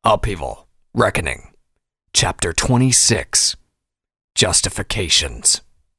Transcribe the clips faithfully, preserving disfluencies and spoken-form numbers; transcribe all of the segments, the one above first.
Upheaval. Reckoning. Chapter twenty-six. Justifications.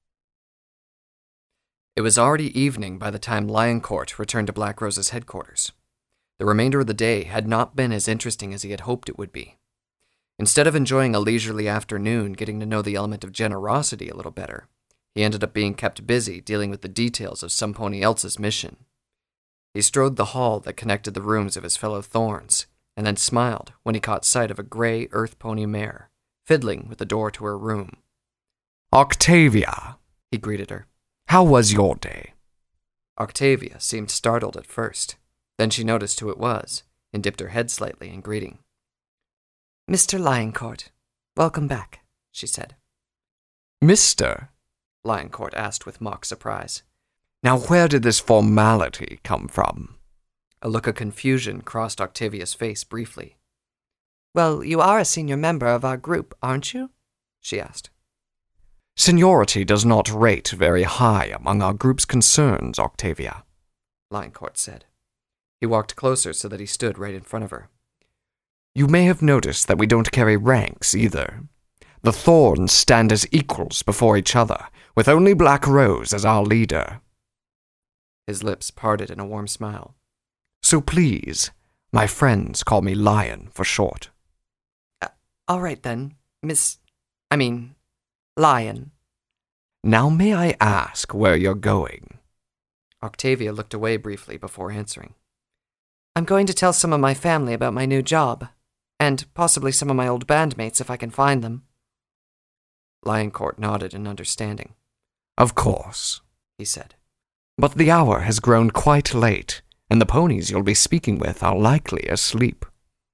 It was already evening by the time Lioncourt returned to Black Rose's headquarters. The remainder of the day had not been as interesting as he had hoped it would be. Instead of enjoying a leisurely afternoon getting to know the element of generosity a little better, he ended up being kept busy dealing with the details of some pony else's mission. He strode the hall that connected the rooms of his fellow Thorns, and then smiled when he caught sight of a gray earth pony mare, fiddling with the door to her room. "Octavia," he greeted her. "How was your day?" Octavia seemed startled at first. Then she noticed who it was, and dipped her head slightly in greeting. "Mister Lioncourt, welcome back," she said. "Mister?" Lioncourt asked with mock surprise. "Now where did this formality come from?" A look of confusion crossed Octavia's face briefly. "Well, you are a senior member of our group, aren't you?" she asked. "Seniority does not rate very high among our group's concerns, Octavia," Lioncourt said. He walked closer so that he stood right in front of her. "You may have noticed that we don't carry ranks either. The Thorns stand as equals before each other, with only Black Rose as our leader." His lips parted in a warm smile. "So please, my friends call me Lion for short." Uh, all right then, Miss... I mean, Lion. "Now may I ask where you're going?" Octavia looked away briefly before answering. "I'm going to tell some of my family about my new job, and possibly some of my old bandmates if I can find them." Lioncourt nodded in understanding. "Of course," he said. "But the hour has grown quite late, and the ponies you'll be speaking with are likely asleep."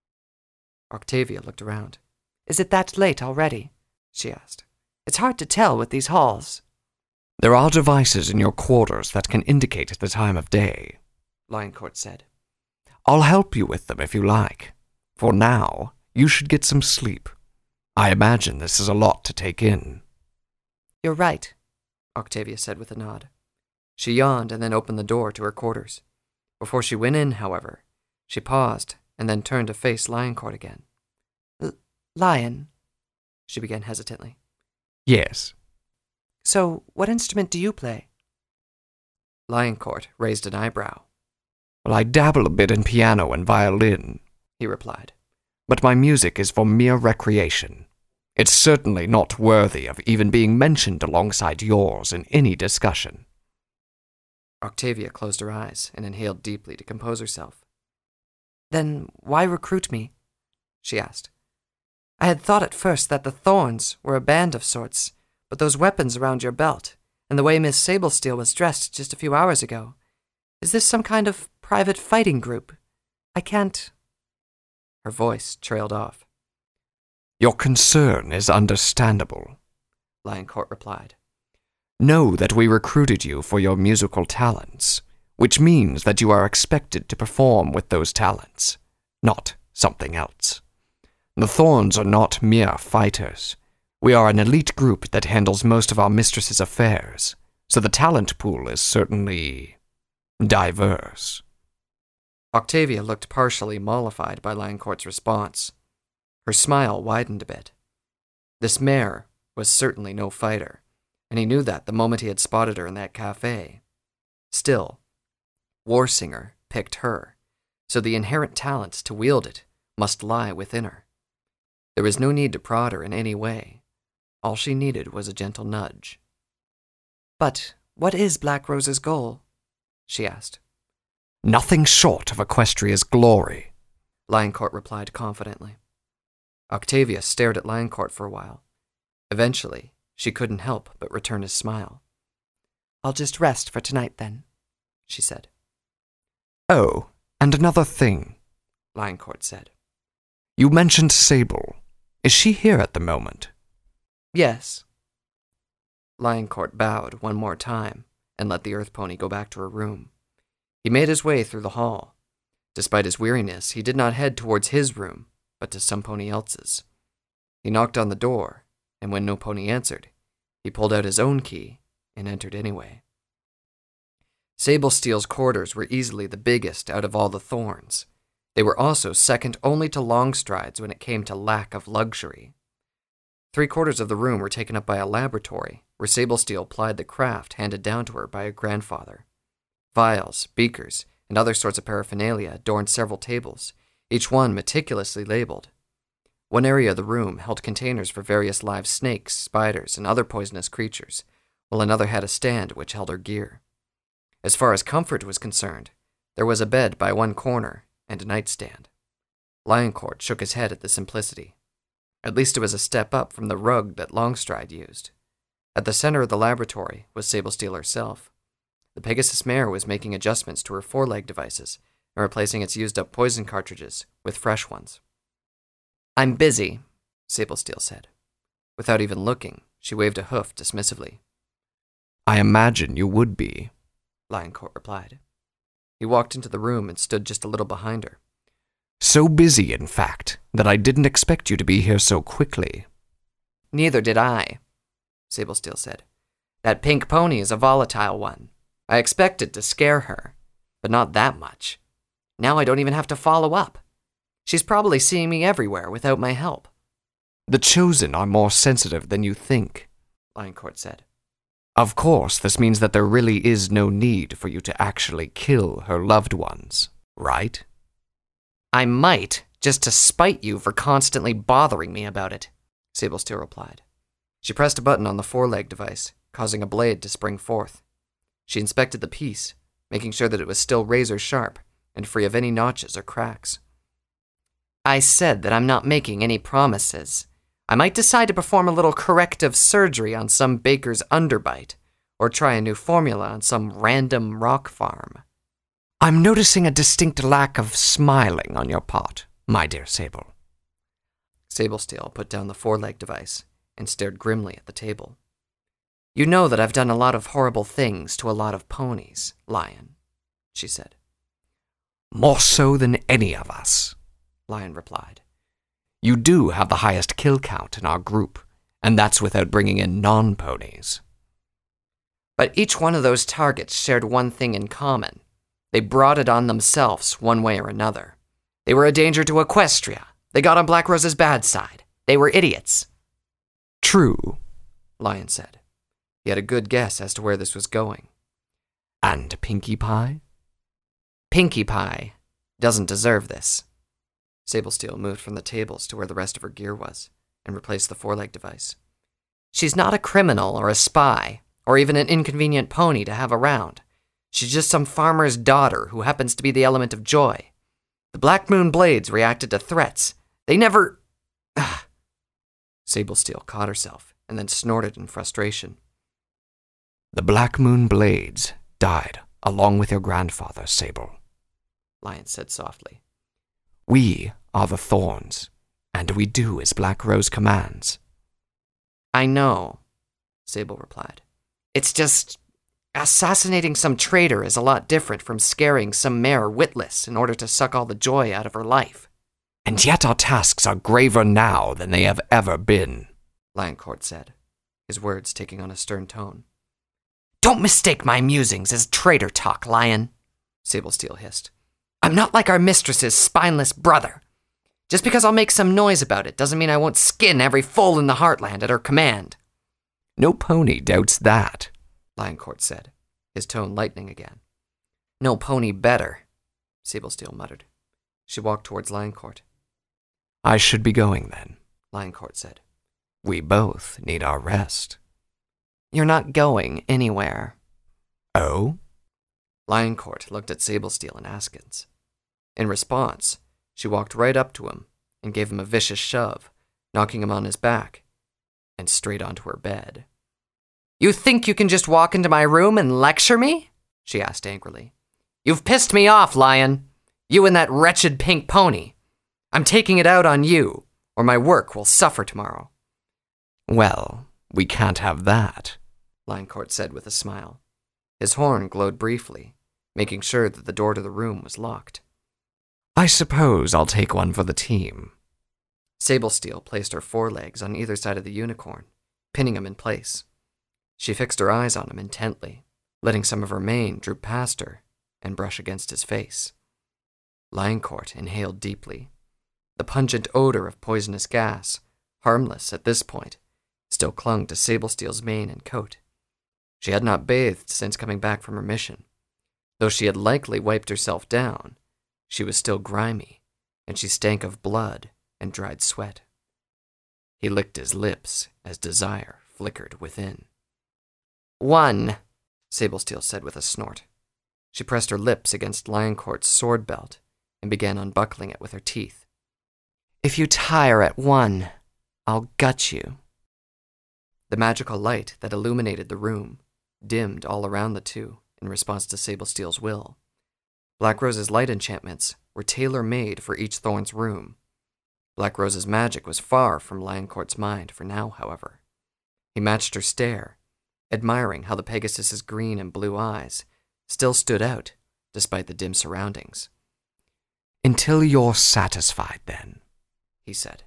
Octavia looked around. "Is it that late already?" she asked. "It's hard to tell with these halls." "There are devices in your quarters that can indicate the time of day," Lioncourt said. "I'll help you with them if you like. For now, you should get some sleep. I imagine this is a lot to take in." "You're right," Octavia said with a nod. She yawned and then opened the door to her quarters. Before she went in, however, she paused and then turned to face Lioncourt again. L- Lion, she began hesitantly. "Yes." "So, what instrument do you play?" Lioncourt raised an eyebrow. "Well, I dabble a bit in piano and violin," he replied. "But my music is for mere recreation. It's certainly not worthy of even being mentioned alongside yours in any discussion." Octavia closed her eyes and inhaled deeply to compose herself. "Then why recruit me?" she asked. "I had thought at first that the Thorns were a band of sorts, but those weapons around your belt, and the way Miss Sablesteel was dressed just a few hours ago. Is this some kind of private fighting group? I can't—" Her voice trailed off. "Your concern is understandable," Lioncourt replied. "Know that we recruited you for your musical talents, which means that you are expected to perform with those talents, not something else. The Thorns are not mere fighters. We are an elite group that handles most of our mistress's affairs, so the talent pool is certainly diverse." Octavia looked partially mollified by Lioncourt's response. Her smile widened a bit. This mare was certainly no fighter, and he knew that the moment he had spotted her in that cafe. Still, Warsinger picked her, so the inherent talent to wield it must lie within her. There was no need to prod her in any way. All she needed was a gentle nudge. "But what is Black Rose's goal?" she asked. "Nothing short of Equestria's glory," Lioncourt replied confidently. Octavia stared at Lioncourt for a while. Eventually, she couldn't help but return his smile. "I'll just rest for tonight, then," she said. "Oh, and another thing," Lioncourt said. "You mentioned Sable. Is she here at the moment?" "Yes." Lioncourt bowed one more time and let the earth pony go back to her room. He made his way through the hall. Despite his weariness, he did not head towards his room, but to some pony else's. He knocked on the door, and when no pony answered, he pulled out his own key and entered anyway. Sablesteel's quarters were easily the biggest out of all the Thorns. They were also second only to Longstride's when it came to lack of luxury. Three quarters of the room were taken up by a laboratory, where Sablesteel plied the craft handed down to her by her grandfather. Vials, beakers, and other sorts of paraphernalia adorned several tables, each one meticulously labeled. One area of the room held containers for various live snakes, spiders, and other poisonous creatures, while another had a stand which held her gear. As far as comfort was concerned, there was a bed by one corner and a nightstand. Lioncourt shook his head at the simplicity. At least it was a step up from the rug that Longstride used. At the center of the laboratory was Sablesteel herself. The Pegasus mare was making adjustments to her foreleg devices and replacing its used-up poison cartridges with fresh ones. "I'm busy," Sablesteel said. Without even looking, she waved a hoof dismissively. "I imagine you would be," Lioncourt replied. He walked into the room and stood just a little behind her. "So busy, in fact, that I didn't expect you to be here so quickly." "Neither did I," Sablesteel said. "That pink pony is a volatile one. I expected to scare her, but not that much. Now I don't even have to follow up. She's probably seeing me everywhere without my help." "The Chosen are more sensitive than you think," Lioncourt said. "Of course, this means that there really is no need for you to actually kill her loved ones, right?" "I might, just to spite you for constantly bothering me about it," Sablesteel replied. She pressed a button on the foreleg device, causing a blade to spring forth. She inspected the piece, making sure that it was still razor sharp and free of any notches or cracks. "I said that I'm not making any promises. I might decide to perform a little corrective surgery on some baker's underbite, or try a new formula on some random rock farm." "I'm noticing a distinct lack of smiling on your part, my dear Sable." Sablesteel put down the foreleg device and stared grimly at the table. "You know that I've done a lot of horrible things to a lot of ponies, Lion," she said. "More so than any of us," Lion replied. "You do have the highest kill count in our group, and that's without bringing in non-ponies." "But each one of those targets shared one thing in common. They brought it on themselves one way or another. They were a danger to Equestria. They got on Black Rose's bad side. They were idiots." "True," Lion said. He had a good guess as to where this was going. "And Pinkie Pie?" "Pinkie Pie doesn't deserve this." Sablesteel moved from the tables to where the rest of her gear was, and replaced the foreleg device. "She's not a criminal or a spy, or even an inconvenient pony to have around. She's just some farmer's daughter who happens to be the element of joy. The Black Moon Blades reacted to threats. They never..." Ugh. Sablesteel caught herself, and then snorted in frustration. "The Black Moon Blades died along with your grandfather, Sable," Lion said softly. "We are the Thorns, and we do as Black Rose commands." "I know," Sable replied. "It's just... assassinating some traitor is a lot different from scaring some mare witless in order to suck all the joy out of her life." "And yet our tasks are graver now than they have ever been," Lioncourt said, his words taking on a stern tone. "Don't mistake my musings as traitor talk, Lion," Sablesteel hissed. "I'm not like our mistress's spineless brother. Just because I'll make some noise about it doesn't mean I won't skin every foal in the Heartland at her command." "No pony doubts that," Lioncourt said, his tone lightening again. "No pony better," Sablesteel muttered. She walked towards Lioncourt. "I should be going then," Lioncourt said. "We both need our rest." "You're not going anywhere." "Oh?" Lioncourt looked at Sablesteel and Askins. In response, she walked right up to him and gave him a vicious shove, knocking him on his back and straight onto her bed. "You think you can just walk into my room and lecture me?" she asked angrily. "You've pissed me off, Lion. You and that wretched pink pony. I'm taking it out on you, or my work will suffer tomorrow." "Well, we can't have that," Lioncourt said with a smile. His horn glowed briefly, making sure that the door to the room was locked. "I suppose I'll take one for the team." Sablesteel placed her forelegs on either side of the unicorn, pinning him in place. She fixed her eyes on him intently, letting some of her mane droop past her and brush against his face. Lioncourt inhaled deeply. The pungent odor of poisonous gas, harmless at this point, still clung to Sablesteel's mane and coat. She had not bathed since coming back from her mission. Though she had likely wiped herself down, she was still grimy, and she stank of blood and dried sweat. He licked his lips as desire flickered within. One, Sablesteel said with a snort. She pressed her lips against Lioncourt's sword belt and began unbuckling it with her teeth. If you tire at one, I'll gut you. The magical light that illuminated the room dimmed all around the two in response to Sablesteel's will. Black Rose's light enchantments were tailor-made for each Thorn's room. Black Rose's magic was far from Lioncourt's mind for now, however. He matched her stare, admiring how the Pegasus's green and blue eyes still stood out despite the dim surroundings. Until you're satisfied, then, he said.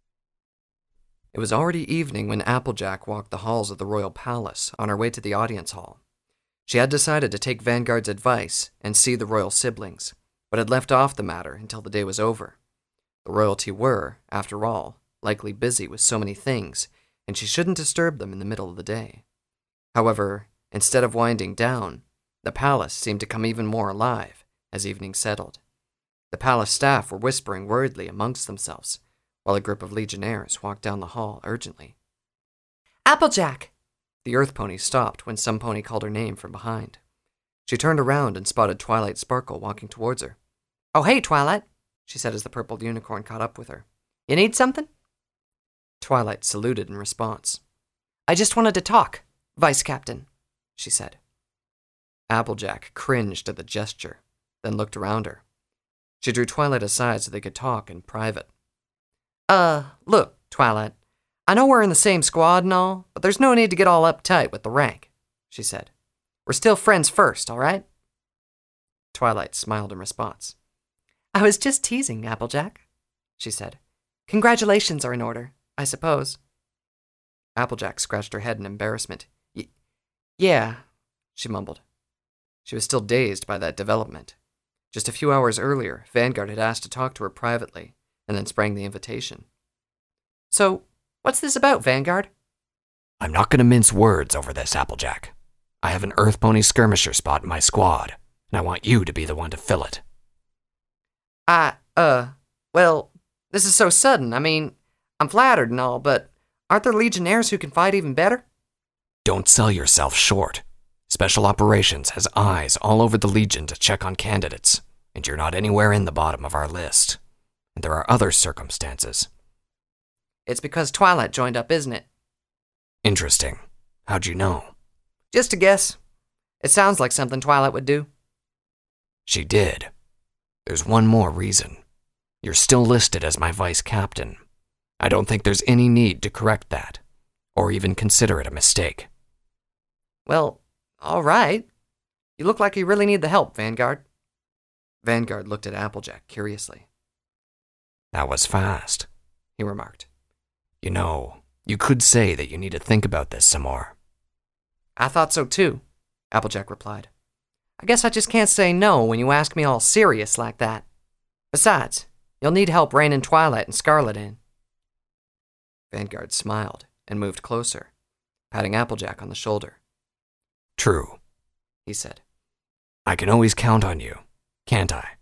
It was already evening when Applejack walked the halls of the royal palace on her way to the audience hall. She had decided to take Vanguard's advice and see the royal siblings, but had left off the matter until the day was over. The royalty were, after all, likely busy with so many things, and she shouldn't disturb them in the middle of the day. However, instead of winding down, the palace seemed to come even more alive as evening settled. The palace staff were whispering worriedly amongst themselves, while a group of legionnaires walked down the hall urgently. Applejack! The earth pony stopped when some pony called her name from behind. She turned around and spotted Twilight Sparkle walking towards her. Oh, hey, Twilight, she said as the purple unicorn caught up with her. You need something? Twilight saluted in response. I just wanted to talk, Vice Captain, she said. Applejack cringed at the gesture, then looked around her. She drew Twilight aside so they could talk in private. Uh, look, Twilight, I know we're in the same squad and all, but there's no need to get all uptight with the rank, she said. We're still friends first, all right? Twilight smiled in response. I was just teasing, Applejack, she said. Congratulations are in order, I suppose. Applejack scratched her head in embarrassment. Y- yeah, she mumbled. She was still dazed by that development. Just a few hours earlier, Vanguard had asked to talk to her privately, and then sprang the invitation. So, what's this about, Vanguard? I'm not going to mince words over this, Applejack. I have an Earth Pony skirmisher spot in my squad, and I want you to be the one to fill it. I, uh, well, this is so sudden. I mean, I'm flattered and all, but aren't there legionnaires who can fight even better? Don't sell yourself short. Special Operations has eyes all over the Legion to check on candidates, and you're not anywhere in the bottom of our list. And there are other circumstances. It's because Twilight joined up, isn't it? Interesting. How'd you know? Just a guess. It sounds like something Twilight would do. She did. There's one more reason. You're still listed as my vice captain. I don't think there's any need to correct that, or even consider it a mistake. Well, all right. You look like you really need the help, Vanguard. Vanguard looked at Applejack curiously. That was fast, he remarked. You know, you could say that you need to think about this some more. I thought so too, Applejack replied. I guess I just can't say no when you ask me all serious like that. Besides, you'll need help reining Twilight and Scarlet in. Vanguard smiled and moved closer, patting Applejack on the shoulder. True, he said. I can always count on you, can't I?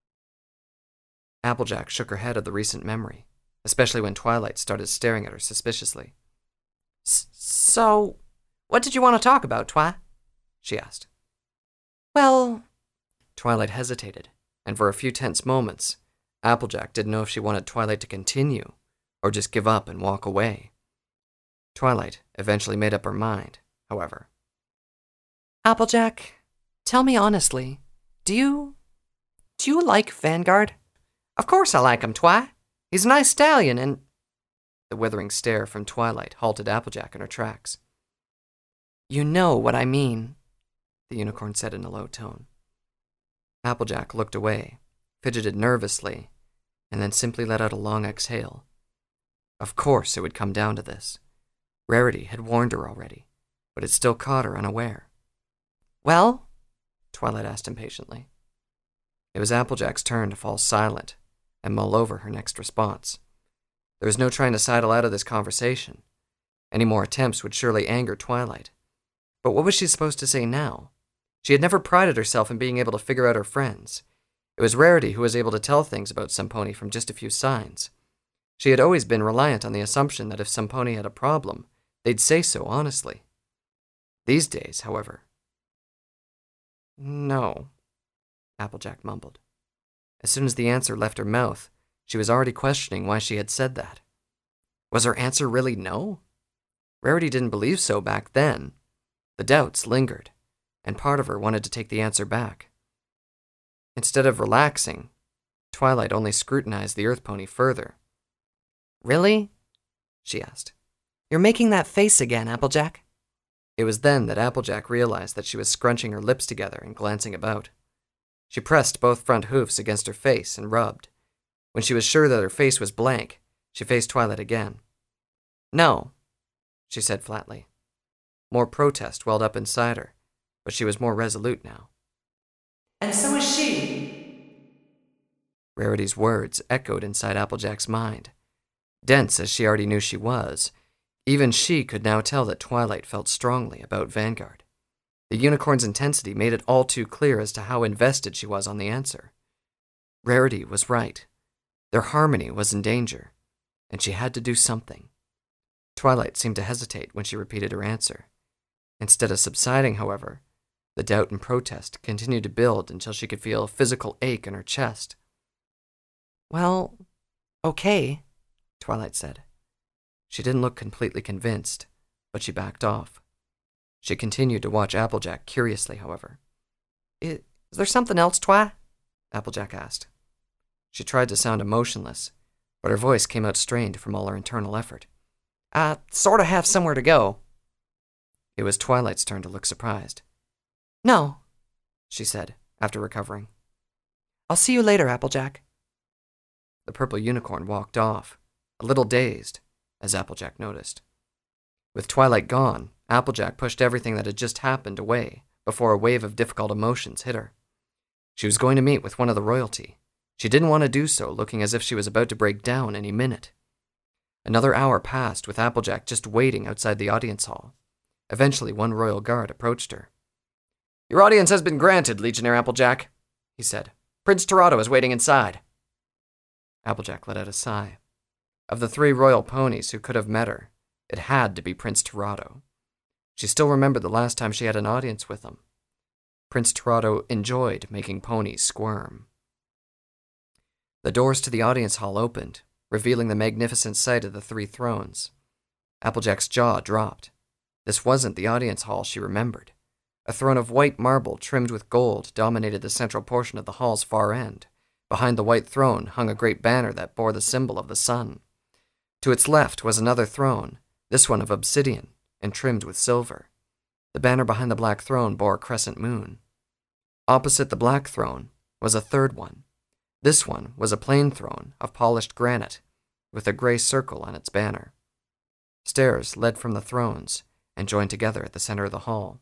Applejack shook her head at the recent memory, especially when Twilight started staring at her suspiciously. So, what did you want to talk about, Twi? She asked. Well... Twilight hesitated, and for a few tense moments, Applejack didn't know if she wanted Twilight to continue, or just give up and walk away. Twilight eventually made up her mind, however. Applejack, tell me honestly, do you... do you like Vanguard? Of course I like him, Twi. He's a nice stallion and... The withering stare from Twilight halted Applejack in her tracks. You know what I mean, the unicorn said in a low tone. Applejack looked away, fidgeted nervously, and then simply let out a long exhale. Of course it would come down to this. Rarity had warned her already, but it still caught her unaware. Well? Twilight asked impatiently. It was Applejack's turn to fall silent and mull over her next response. There was no trying to sidle out of this conversation. Any more attempts would surely anger Twilight. But what was she supposed to say now? She had never prided herself in being able to figure out her friends. It was Rarity who was able to tell things about Semponi from just a few signs. She had always been reliant on the assumption that if Semponi had a problem, they'd say so honestly. These days, however... No, Applejack mumbled. As soon as the answer left her mouth, she was already questioning why she had said that. Was her answer really no? Rarity didn't believe so back then. The doubts lingered, and part of her wanted to take the answer back. Instead of relaxing, Twilight only scrutinized the Earth Pony further. Really? She asked. You're making that face again, Applejack. It was then that Applejack realized that she was scrunching her lips together and glancing about. She pressed both front hoofs against her face and rubbed. When she was sure that her face was blank, she faced Twilight again. No, she said flatly. More protest welled up inside her, but she was more resolute now. And so is she. Rarity's words echoed inside Applejack's mind. Dense as she already knew she was, even she could now tell that Twilight felt strongly about Vanguard. The unicorn's intensity made it all too clear as to how invested she was on the answer. Rarity was right. Their harmony was in danger, and she had to do something. Twilight seemed to hesitate when she repeated her answer. Instead of subsiding, however, the doubt and protest continued to build until she could feel a physical ache in her chest. Well, okay, Twilight said. She didn't look completely convinced, but she backed off. She continued to watch Applejack curiously, however. Is, is there something else, Twi? Applejack asked. She tried to sound emotionless, but her voice came out strained from all her internal effort. I sort of have somewhere to go. It was Twilight's turn to look surprised. No, she said, after recovering. I'll see you later, Applejack. The purple unicorn walked off, a little dazed, as Applejack noticed. With Twilight gone, Applejack pushed everything that had just happened away before a wave of difficult emotions hit her. She was going to meet with one of the royalty. She didn't want to do so, looking as if she was about to break down any minute. Another hour passed with Applejack just waiting outside the audience hall. Eventually, one royal guard approached her. "Your audience has been granted, Legionnaire Applejack," he said. "Prince Terado is waiting inside." Applejack let out a sigh. Of the three royal ponies who could have met her, it had to be Prince Terado. She still remembered the last time she had an audience with him. Prince Terado enjoyed making ponies squirm. The doors to the audience hall opened, revealing the magnificent sight of the three thrones. Applejack's jaw dropped. This wasn't the audience hall she remembered. A throne of white marble trimmed with gold dominated the central portion of the hall's far end. Behind the white throne hung a great banner that bore the symbol of the sun. To its left was another throne, this one of obsidian, and trimmed with silver. The banner behind the black throne bore a crescent moon. Opposite the black throne was a third one. This one was a plain throne of polished granite, with a gray circle on its banner. Stairs led from the thrones and joined together at the center of the hall.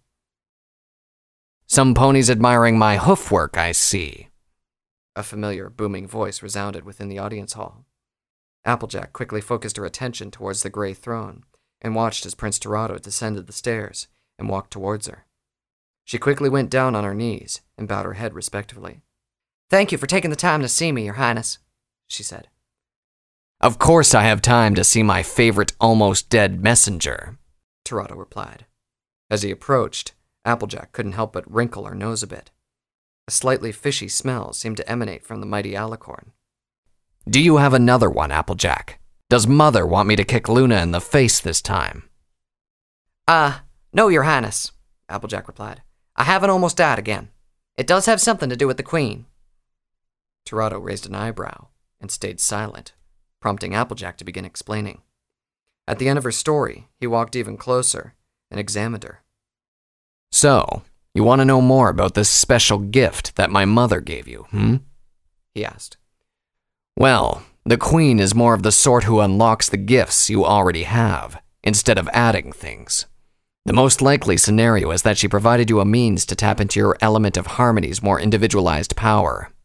"Some ponies admiring my hoofwork, I see." A familiar, booming voice resounded within the audience hall. Applejack quickly focused her attention towards the gray throne and watched as Prince Terado descended the stairs and walked towards her. She quickly went down on her knees and bowed her head respectfully. "Thank you for taking the time to see me, Your Highness," she said. "Of course I have time to see my favorite almost dead messenger," Terado replied. As he approached, Applejack couldn't help but wrinkle her nose a bit. A slightly fishy smell seemed to emanate from the mighty alicorn. "Do you have another one, Applejack? Does Mother want me to kick Luna in the face this time?" Uh, no, Your Highness, Applejack replied. I haven't almost died again. It does have something to do with the Queen. Terado raised an eyebrow and stayed silent, prompting Applejack to begin explaining. At the end of her story, he walked even closer and examined her. "So, you want to know more about this special gift that my mother gave you, hmm?" he asked. "Well, the Queen is more of the sort who unlocks the gifts you already have, instead of adding things. The most likely scenario is that she provided you a means to tap into your element of harmony's more individualized power.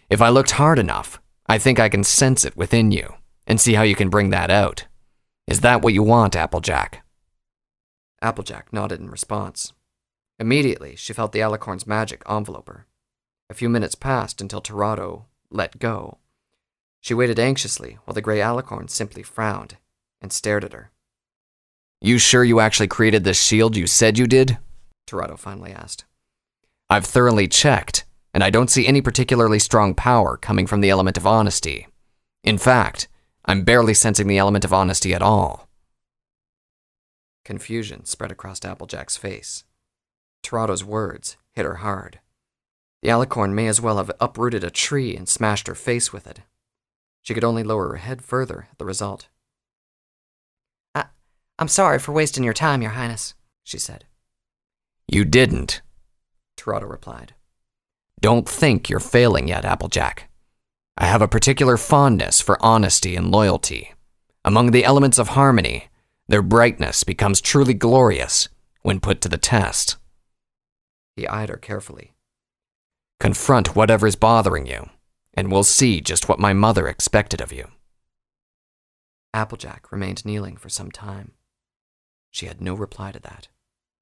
If I looked hard enough, I think I can sense it within you and see how you can bring that out. Is that what you want, Applejack? Applejack nodded in response. Immediately, she felt the alicorn's magic envelope her. A few minutes passed until Torado let go. She waited anxiously while the gray alicorn simply frowned and stared at her. You sure you actually created the shield you said you did? Torado finally asked. I've thoroughly checked, and I don't see any particularly strong power coming from the element of honesty. In fact, I'm barely sensing the element of honesty at all. Confusion spread across Applejack's face. Torado's words hit her hard. The alicorn may as well have uprooted a tree and smashed her face with it. She could only lower her head further at the result. I, I'm sorry for wasting your time, Your Highness, she said. You didn't, Torado replied. Don't think you're failing yet, Applejack. I have a particular fondness for honesty and loyalty. Among the elements of harmony, their brightness becomes truly glorious when put to the test. He eyed her carefully. Confront whatever's bothering you, and we'll see just what my mother expected of you. Applejack remained kneeling for some time. She had no reply to that.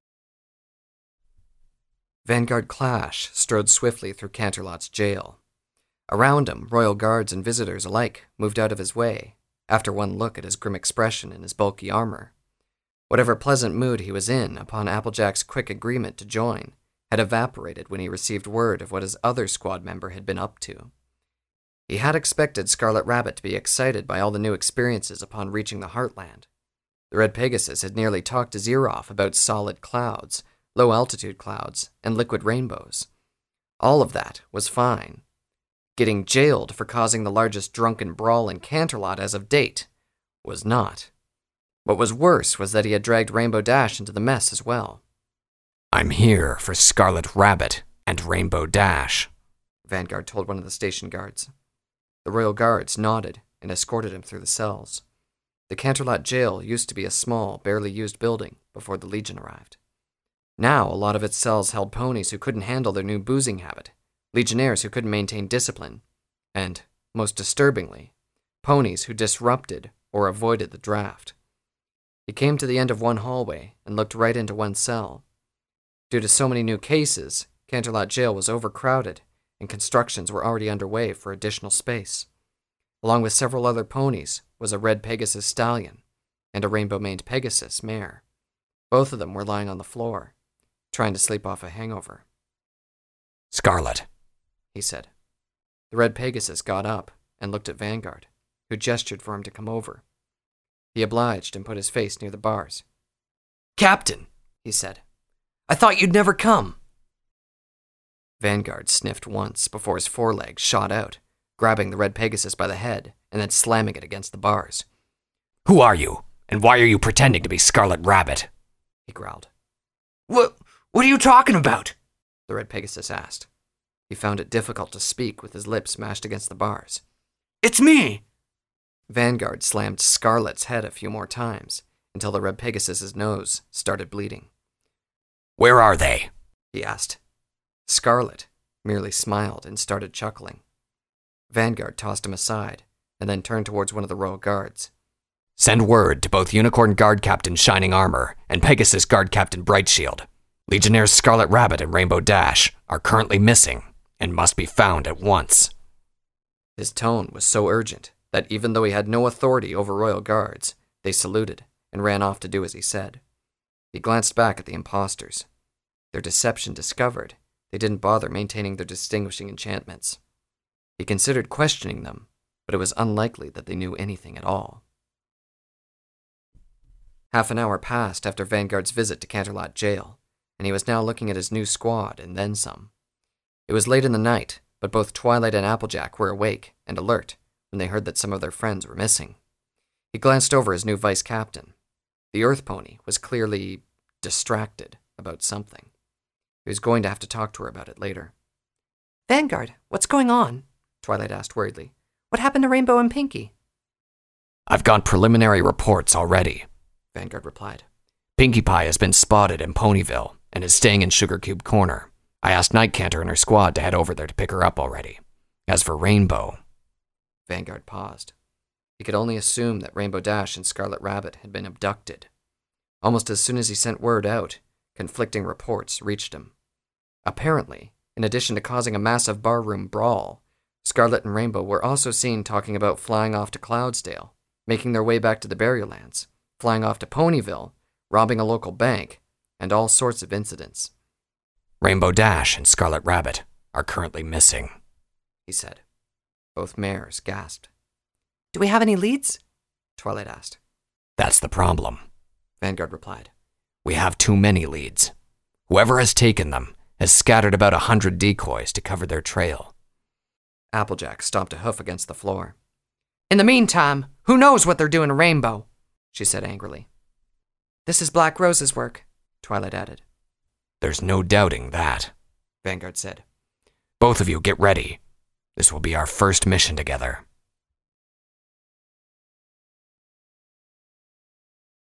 Vanguard Clash strode swiftly through Canterlot's jail. Around him, royal guards and visitors alike moved out of his way, after one look at his grim expression and his bulky armor. Whatever pleasant mood he was in upon Applejack's quick agreement to join had evaporated when he received word of what his other squad member had been up to. He had expected Scarlet Rabbit to be excited by all the new experiences upon reaching the Heartland. The Red Pegasus had nearly talked his ear off about solid clouds, low-altitude clouds, and liquid rainbows. All of that was fine. Getting jailed for causing the largest drunken brawl in Canterlot as of date was not. What was worse was that he had dragged Rainbow Dash into the mess as well. I'm here for Scarlet Rabbit and Rainbow Dash, Vanguard told one of the station guards. The royal guards nodded and escorted him through the cells. The Canterlot jail used to be a small, barely used building before the Legion arrived. Now, a lot of its cells held ponies who couldn't handle their new boozing habit, legionnaires who couldn't maintain discipline, and, most disturbingly, ponies who disrupted or avoided the draft. He came to the end of one hallway and looked right into one cell. Due to so many new cases, Canterlot Jail was overcrowded, and constructions were already underway for additional space. Along with several other ponies was a Red Pegasus stallion and a rainbow-maned Pegasus mare. Both of them were lying on the floor, trying to sleep off a hangover. Scarlet, he said. The Red Pegasus got up and looked at Vanguard, who gestured for him to come over. He obliged and put his face near the bars. Captain, he said. I thought you'd never come. Vanguard sniffed once before his forelegs shot out, grabbing the Red Pegasus by the head and then slamming it against the bars. Who are you, and why are you pretending to be Scarlet Rabbit? He growled. What, what are you talking about? The Red Pegasus asked. He found it difficult to speak with his lips mashed against the bars. It's me! Vanguard slammed Scarlet's head a few more times until the Red Pegasus's nose started bleeding. Where are they? He asked. Scarlet merely smiled and started chuckling. Vanguard tossed him aside and then turned towards one of the royal guards. Send word to both Unicorn Guard Captain Shining Armor and Pegasus Guard Captain Brightshield. Legionnaires Scarlet Rabbit and Rainbow Dash are currently missing and must be found at once. His tone was so urgent that even though he had no authority over royal guards, they saluted and ran off to do as he said. He glanced back at the impostors. Their deception discovered, they didn't bother maintaining their distinguishing enchantments. He considered questioning them, but it was unlikely that they knew anything at all. Half an hour passed after Vanguard's visit to Canterlot Jail, and he was now looking at his new squad and then some. It was late in the night, but both Twilight and Applejack were awake and alert when they heard that some of their friends were missing. He glanced over his new vice captain. The Earth Pony was clearly distracted about something. He was going to have to talk to her about it later. Vanguard, what's going on? Twilight asked worriedly. What happened to Rainbow and Pinky? I've got preliminary reports already, Vanguard replied. Pinkie Pie has been spotted in Ponyville and is staying in Sugar Cube Corner. I asked Night Canter and her squad to head over there to pick her up already. As for Rainbow... Vanguard paused. He could only assume that Rainbow Dash and Scarlet Rabbit had been abducted. Almost as soon as he sent word out, conflicting reports reached him. Apparently, in addition to causing a massive barroom brawl, Scarlet and Rainbow were also seen talking about flying off to Cloudsdale, making their way back to the Berrylands, flying off to Ponyville, robbing a local bank, and all sorts of incidents. Rainbow Dash and Scarlet Rabbit are currently missing, he said. Both mares gasped. Do we have any leads? Twilight asked. That's the problem, Vanguard replied. We have too many leads. Whoever has taken them has scattered about a hundred decoys to cover their trail. Applejack stomped a hoof against the floor. In the meantime, who knows what they're doing to Rainbow? She said angrily. This is Black Rose's work, Twilight added. There's no doubting that, Vanguard said. Both of you get ready. This will be our first mission together.